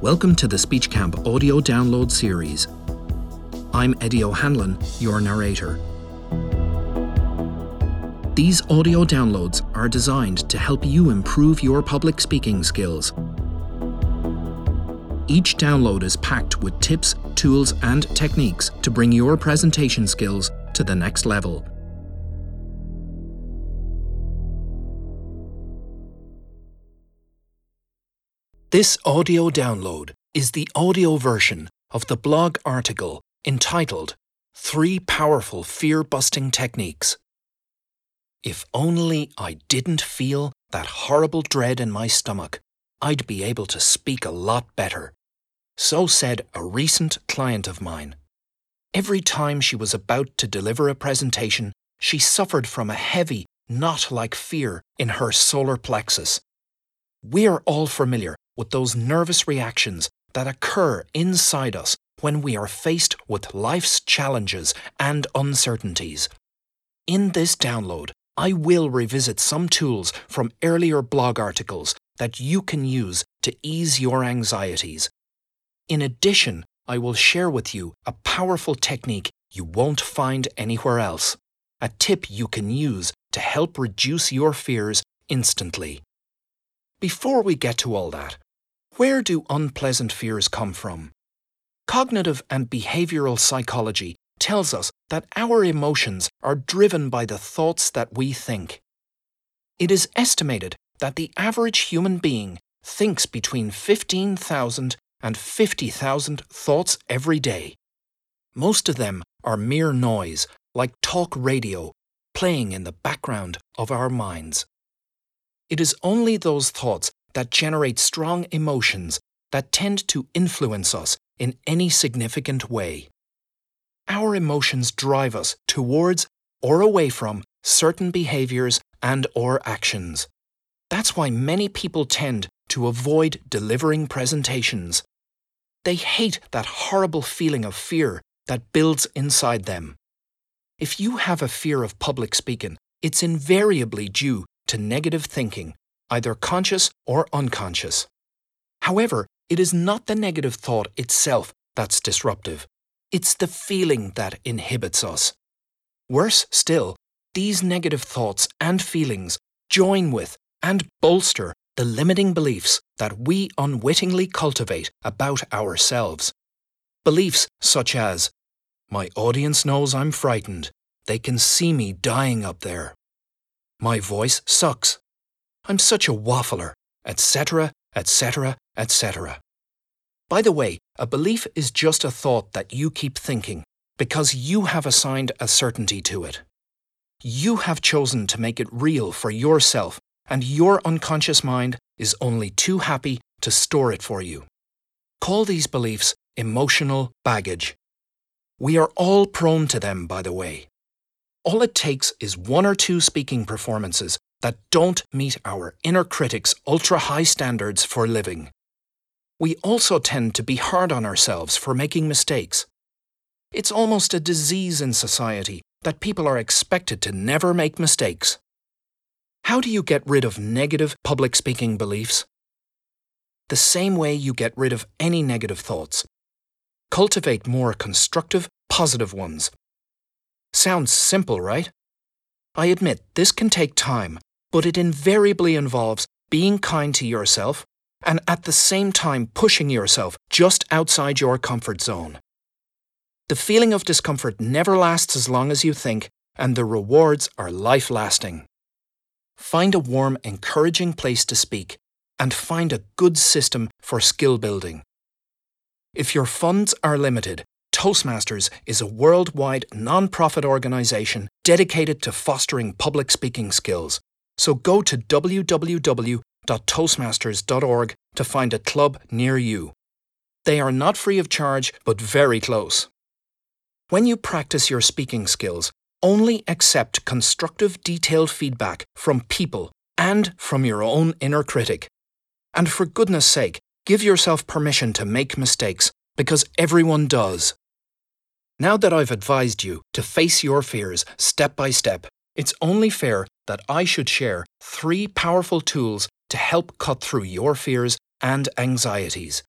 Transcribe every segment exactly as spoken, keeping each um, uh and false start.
Welcome to the SpeechCamp audio download series. I'm Eddie O'Hanlon, your narrator. These audio downloads are designed to help you improve your public speaking skills. Each download is packed with tips, tools, and techniques to bring your presentation skills to the next level. This audio download is the audio version of the blog article entitled Three Powerful Fear-Busting Techniques. If only I didn't feel that horrible dread in my stomach, I'd be able to speak a lot better. So said a recent client of mine. Every time she was about to deliver a presentation, she suffered from a heavy, knot-like fear in her solar plexus. We're all familiar with those nervous reactions that occur inside us when we are faced with life's challenges and uncertainties. In this download, I will revisit some tools from earlier blog articles that you can use to ease your anxieties. In addition, I will share with you a powerful technique you won't find anywhere else, a tip you can use to help reduce your fears instantly. Before we get to all that, where do unpleasant fears come from? Cognitive and behavioral psychology tells us that our emotions are driven by the thoughts that we think. It is estimated that the average human being thinks between fifteen thousand and fifty thousand thoughts every day. Most of them are mere noise, like talk radio, playing in the background of our minds. It is only those thoughts that generate strong emotions that tend to influence us in any significant way. Our emotions drive us towards or away from certain behaviors and or actions. That's why many people tend to avoid delivering presentations. They hate that horrible feeling of fear that builds inside them. If you have a fear of public speaking, it's invariably due to negative thinking, either conscious or unconscious. However, it is not the negative thought itself that's disruptive. It's the feeling that inhibits us. Worse still, these negative thoughts and feelings join with and bolster the limiting beliefs that we unwittingly cultivate about ourselves. Beliefs such as, my audience knows I'm frightened. They can see me dying up there. My voice sucks. I'm such a waffler, et cetera, et cetera, et cetera. By the way, a belief is just a thought that you keep thinking because you have assigned a certainty to it. You have chosen to make it real for yourself, and your unconscious mind is only too happy to store it for you. Call these beliefs emotional baggage. We are all prone to them, by the way. All it takes is one or two speaking performances that don't meet our inner critic's ultra-high standards for living. We also tend to be hard on ourselves for making mistakes. It's almost a disease in society that people are expected to never make mistakes. How do you get rid of negative public speaking beliefs? The same way you get rid of any negative thoughts. Cultivate more constructive, positive ones. Sounds simple, right? I admit this can take time, but it invariably involves being kind to yourself and at the same time pushing yourself just outside your comfort zone. The feeling of discomfort never lasts as long as you think, and the rewards are life-lasting. Find a warm, encouraging place to speak, and find a good system for skill building. If your funds are limited, Toastmasters is a worldwide non-profit organization dedicated to fostering public speaking skills. So go to w w w dot toastmasters dot org to find a club near you. They are not free of charge, but very close. When you practice your speaking skills, only accept constructive, detailed feedback from people and from your own inner critic. And for goodness sake, give yourself permission to make mistakes, because everyone does. Now that I've advised you to face your fears step by step, it's only fair that I should share three powerful tools to help cut through your fears and anxieties.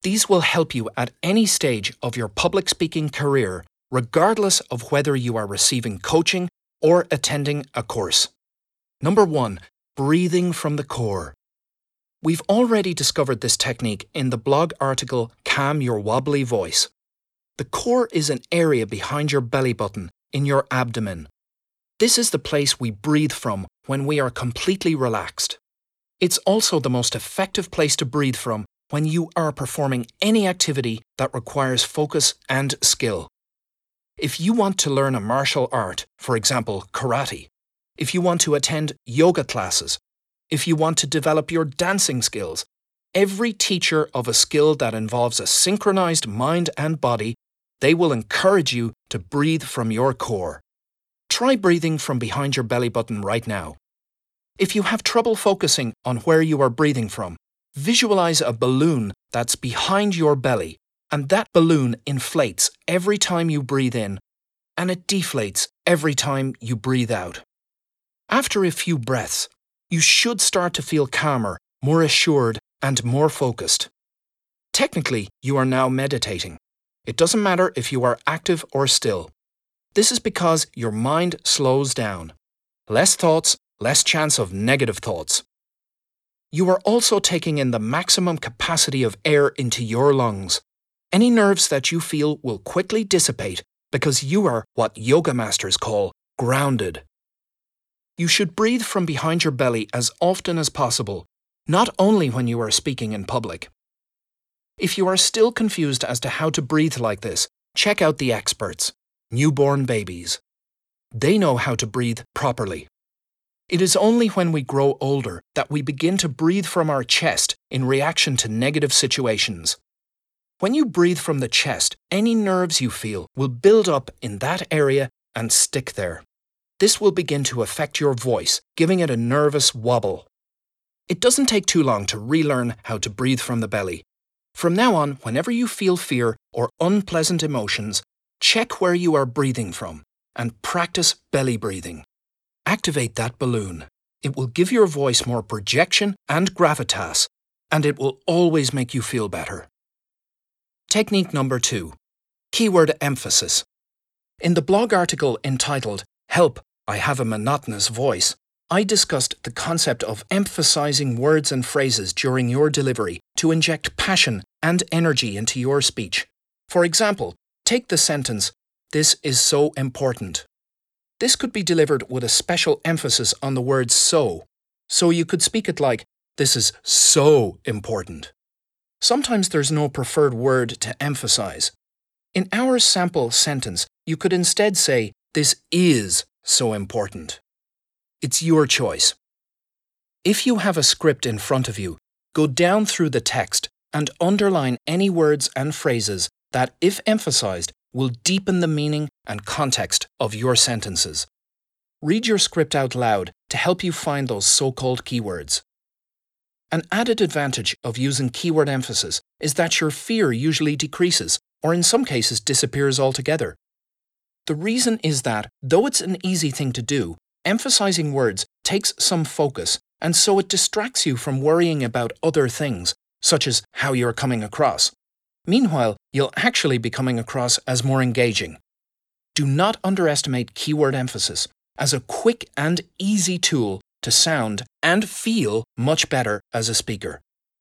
These will help you at any stage of your public speaking career, regardless of whether you are receiving coaching or attending a course. Number one, breathing from the core. We've already discovered this technique in the blog article Calm Your Wobbly Voice. The core is an area behind your belly button in your abdomen. This is the place we breathe from when we are completely relaxed. It's also the most effective place to breathe from when you are performing any activity that requires focus and skill. If you want to learn a martial art, for example, karate, if you want to attend yoga classes, if you want to develop your dancing skills, every teacher of a skill that involves a synchronized mind and body, they will encourage you to breathe from your core. Try breathing from behind your belly button right now. If you have trouble focusing on where you are breathing from, visualize a balloon that's behind your belly, and that balloon inflates every time you breathe in, and it deflates every time you breathe out. After a few breaths, you should start to feel calmer, more assured, and more focused. Technically, you are now meditating. It doesn't matter if you are active or still. This is because your mind slows down. Less thoughts, less chance of negative thoughts. You are also taking in the maximum capacity of air into your lungs. Any nerves that you feel will quickly dissipate because you are what yoga masters call grounded. You should breathe from behind your belly as often as possible, not only when you are speaking in public. If you are still confused as to how to breathe like this, check out the experts, newborn babies. They know how to breathe properly. It is only when we grow older that we begin to breathe from our chest in reaction to negative situations. When you breathe from the chest, any nerves you feel will build up in that area and stick there. This will begin to affect your voice, giving it a nervous wobble. It doesn't take too long to relearn how to breathe from the belly. From now on, whenever you feel fear or unpleasant emotions, check where you are breathing from and practice belly breathing. Activate that balloon. It will give your voice more projection and gravitas, and it will always make you feel better. Technique number two. Keyword emphasis. In the blog article entitled, Help, I Have a Monotonous Voice, I discussed the concept of emphasizing words and phrases during your delivery to inject passion and energy into your speech. For example, take the sentence, "This is so important." This could be delivered with a special emphasis on the word so, so you could speak it like, "This is so important." Sometimes there's no preferred word to emphasize. In our sample sentence, you could instead say, "This is so important." It's your choice. If you have a script in front of you, go down through the text and underline any words and phrases that, if emphasized, will deepen the meaning and context of your sentences. Read your script out loud to help you find those so-called keywords. An added advantage of using keyword emphasis is that your fear usually decreases, or in some cases disappears altogether. The reason is that, though it's an easy thing to do, emphasizing words takes some focus, and so it distracts you from worrying about other things, such as how you're coming across. Meanwhile, you'll actually be coming across as more engaging. Do not underestimate keyword emphasis as a quick and easy tool to sound and feel much better as a speaker.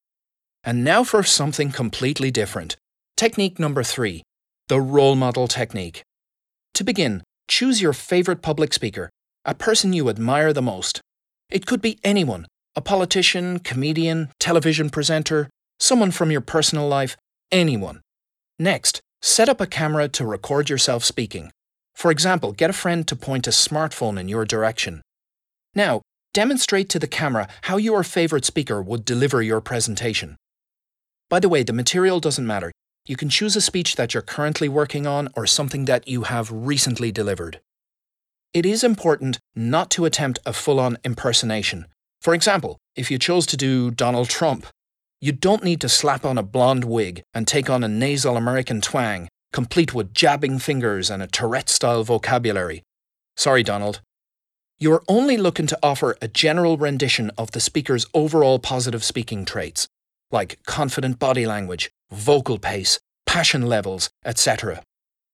And now for something completely different. Technique number three, the role model technique. To begin, choose your favorite public speaker, a person you admire the most. It could be anyone, a politician, comedian, television presenter, someone from your personal life, anyone. Next, set up a camera to record yourself speaking. For example, get a friend to point a smartphone in your direction. Now, demonstrate to the camera how your favorite speaker would deliver your presentation. By the way, the material doesn't matter. You can choose a speech that you're currently working on or something that you have recently delivered. It is important not to attempt a full-on impersonation. For example, if you chose to do Donald Trump, you don't need to slap on a blonde wig and take on a nasal American twang, complete with jabbing fingers and a Tourette-style vocabulary. Sorry, Donald. You're only looking to offer a general rendition of the speaker's overall positive speaking traits, like confident body language, vocal pace, passion levels, et cetera.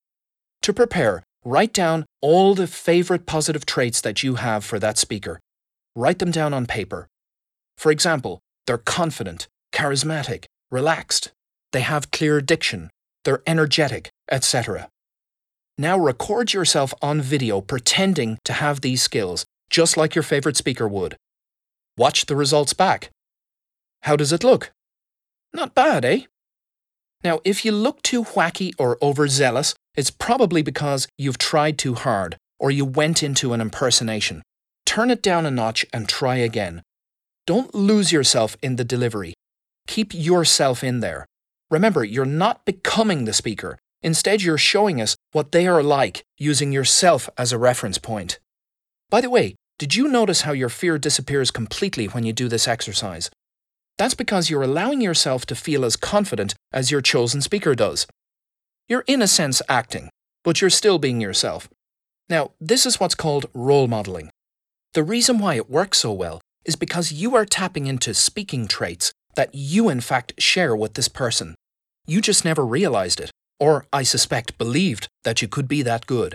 To prepare, write down all the favourite positive traits that you have for that speaker. Write them down on paper. For example, they're confident, charismatic, relaxed, they have clear diction, they're energetic, et cetera. Now record yourself on video pretending to have these skills, just like your favourite speaker would. Watch the results back. How does it look? Not bad, eh? Now, if you look too wacky or overzealous, it's probably because you've tried too hard or you went into an impersonation. Turn it down a notch and try again. Don't lose yourself in the delivery. Keep yourself in there. Remember, you're not becoming the speaker. Instead, you're showing us what they are like using yourself as a reference point. By the way, did you notice how your fear disappears completely when you do this exercise? That's because you're allowing yourself to feel as confident as your chosen speaker does. You're in a sense acting, but you're still being yourself. Now, this is what's called role modeling. The reason why it works so well is because you are tapping into speaking traits that you in fact share with this person. You just never realized it, or I suspect believed that you could be that good.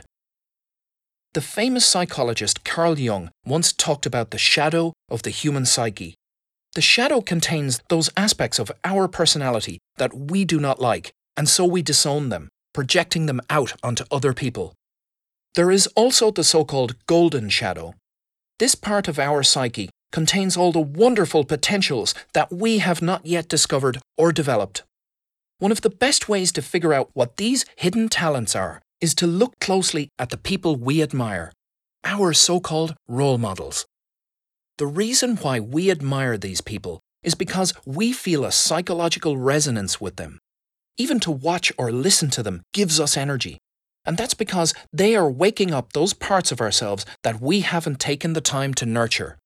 The famous psychologist Carl Jung once talked about the shadow of the human psyche. The shadow contains those aspects of our personality that we do not like, and so we disown them, projecting them out onto other people. There is also the so-called golden shadow. This part of our psyche contains all the wonderful potentials that we have not yet discovered or developed. One of the best ways to figure out what these hidden talents are is to look closely at the people we admire, our so-called role models. The reason why we admire these people is because we feel a psychological resonance with them. Even to watch or listen to them gives us energy. And that's because they are waking up those parts of ourselves that we haven't taken the time to nurture.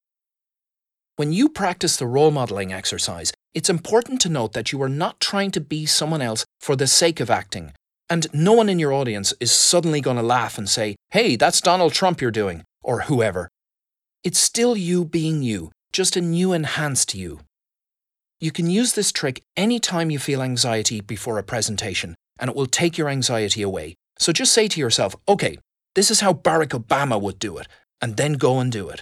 When you practice the role modeling exercise, it's important to note that you are not trying to be someone else for the sake of acting. And no one in your audience is suddenly going to laugh and say, "Hey, that's Donald Trump you're doing," or whoever. It's still you being you, just a new enhanced you. You can use this trick anytime you feel anxiety before a presentation, and it will take your anxiety away. So just say to yourself, okay, this is how Barack Obama would do it, and then go and do it.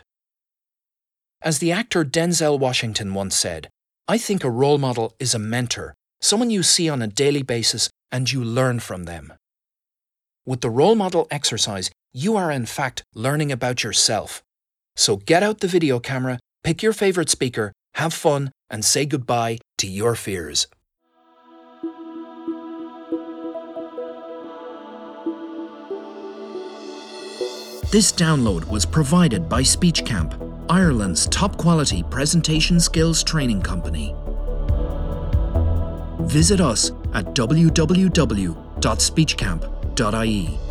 As the actor Denzel Washington once said, I think a role model is a mentor, someone you see on a daily basis and you learn from them. With the role model exercise, you are in fact learning about yourself. So get out the video camera, pick your favourite speaker, have fun, and say goodbye to your fears. This download was provided by SpeechCamp, Ireland's top-quality presentation skills training company. Visit us at w w w dot speechcamp dot i e.